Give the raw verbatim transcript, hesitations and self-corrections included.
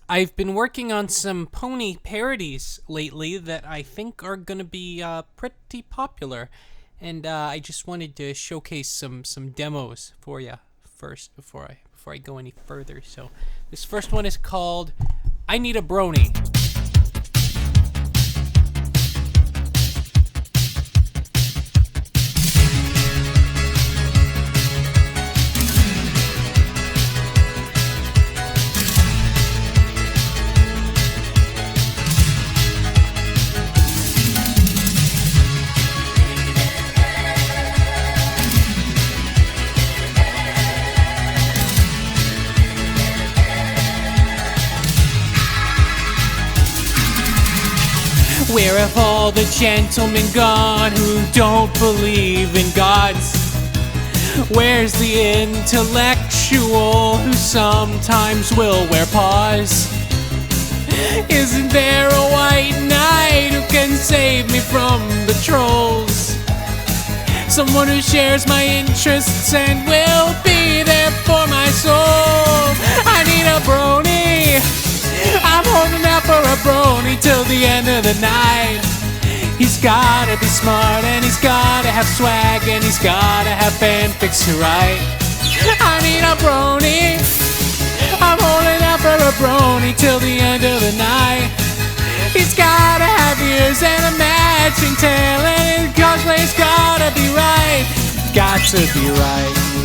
I've been working on some pony parodies lately that I think are gonna be uh, pretty popular, and uh, I just wanted to showcase some some demos for you first before I before I go any further. So, this first one is called "I Need a Brony." Where have all the gentlemen gone who don't believe in gods? Where's the intellectual who sometimes will wear paws? Isn't there a white knight who can save me from the trolls? Someone who shares my interests and will be there for my soul. I need a brony. I'm holding out for a brony till the end of the night. He's gotta be smart and he's gotta have swag and he's gotta have fanfics to write. I need a brony. I'm holding out for a brony till the end of the night. He's gotta have ears and a matching tail and his cosplay's gotta be right. Got to be right.